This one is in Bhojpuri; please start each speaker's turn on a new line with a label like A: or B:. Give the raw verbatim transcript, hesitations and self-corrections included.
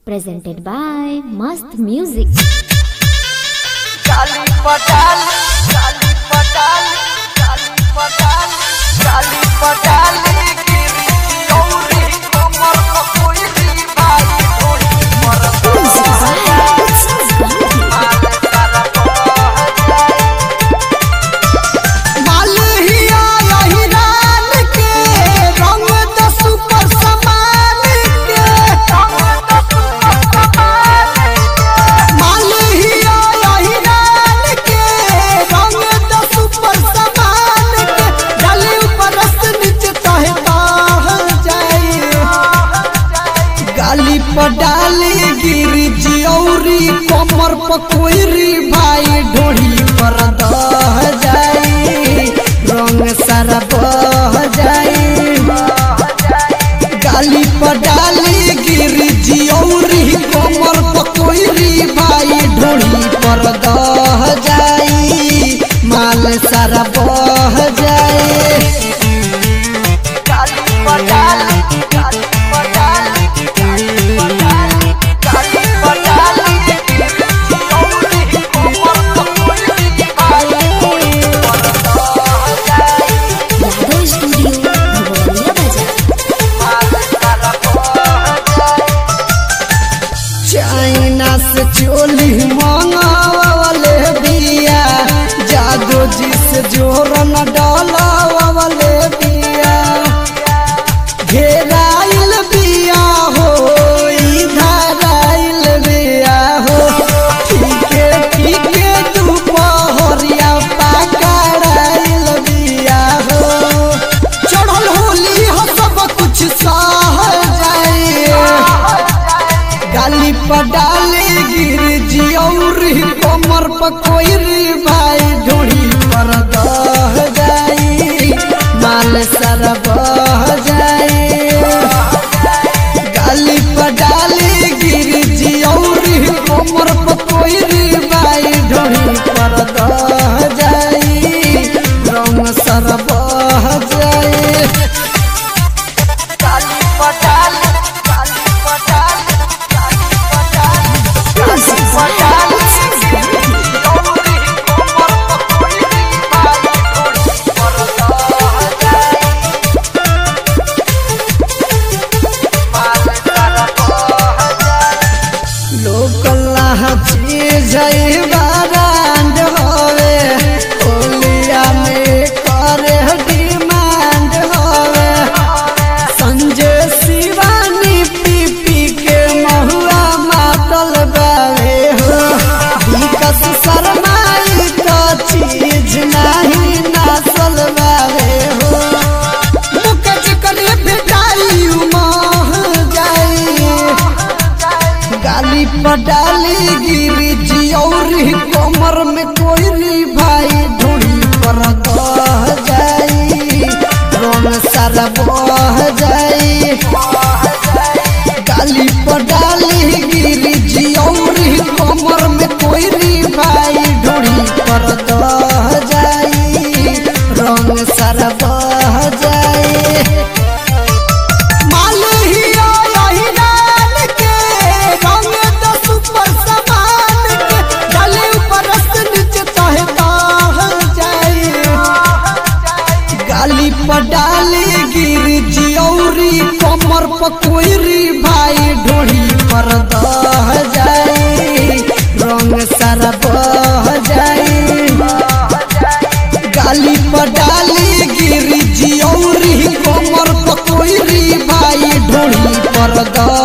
A: presented by Mast Music.
B: Kali Padali, Kali Padali, Kali Padali, Kali Padali, Giri Gauri, Kamar Pakoi di Bhai Thodi
C: पडाली गिरी जियौरी कमर पकोरी भाई ढोड़ी पर दह जाई रंग सारा बह जाई गाली पडाली गिरी जियौरी कमर पकोरी भाई ढोड़ी पर दह जाई माल सारा बह जाई
B: Kali Padali, Kali Padali, Kali Padali, Kali Padali, Giri Gauri, Kamar Pakoi di Bhai Thodi
A: Yadav Studio, Bhavania Bazaar.
C: China से चोली मंगावले बिया जादू जी से जोरन डालावले बिया घेराइल बिया हो इधर आइल बिया हो ठीके ठीके दुपहरिया पकड़ाइल बिया हो चढ़ल होली हो सब कुछ सह जाए गाली पडाली गिरी जियौरी कमर पकोरी भाई ढोड़ी पर दह जाई माल सारा बह जाई गाली पडाली गिरी जियौरी कमर पकोरी भाई ढोड़ी पर दह जाई रंग सारा बह जाई
B: Kali Padali, Kali Padali, Kali Padali, Kali Padali, Giri Gauri, Kamar Pakoi di Bhai Thodi Mal sara bah jaye
C: लोकला चीज बारांड होवे ओलिया में करे डिमांड होवे संजय शिवानी पी पी के महुआ मातल बावे हो विकास शर्माई का चीज नहीं नासल बावे हो मुकज करे बेटाई उमह जाई गाली पडाली गिरी जियौरी कमर में कोई भाई ढोड़ी पर दह जाई रंग सारा बह जाई गाली पडाली गिरी जियौरी कमर में कोई भाई ढोड़ी पर दह जाई रंग सारा बह जाई मालहिया यही डाल के रंग दस पर समान के डाले ऊपर रस नीचे तहे ताह जाए गाली पडाली गिरी जियौरी कमर पकोरी भाई ढोड़ी पर दह जाई रंग सारा बह जाई गाली पडाली गिरी जियौरी कमर पकोरी भाई ढोड़ी पर दह